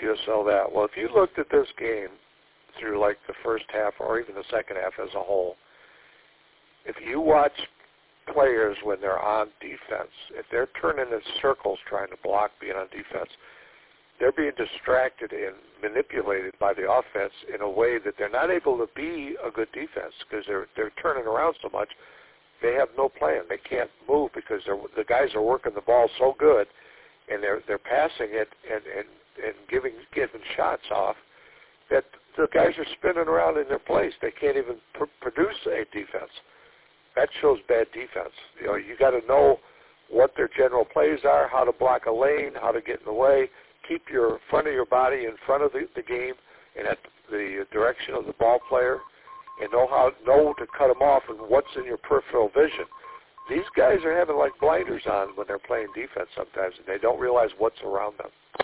this or that. Well, if you looked at this game through like the first half or even the second half as a whole, if you watch players when they're on defense, if they're turning in circles trying to block being on defense, they're being distracted and manipulated by the offense in a way that they're not able to be a good defense because they're turning around so much. They have no plan. They can't move because the guys are working the ball so good, and they're passing it and giving shots off that the guys are spinning around in their place. They can't even produce a defense. That shows bad defense. You know, you got to know what their general plays are, how to block a lane, how to get in the way, keep your front of your body in front of the game and at the direction of the ball player, and know to cut them off and what's in your peripheral vision. These guys are having like blinders on when they're playing defense sometimes, and they don't realize what's around them.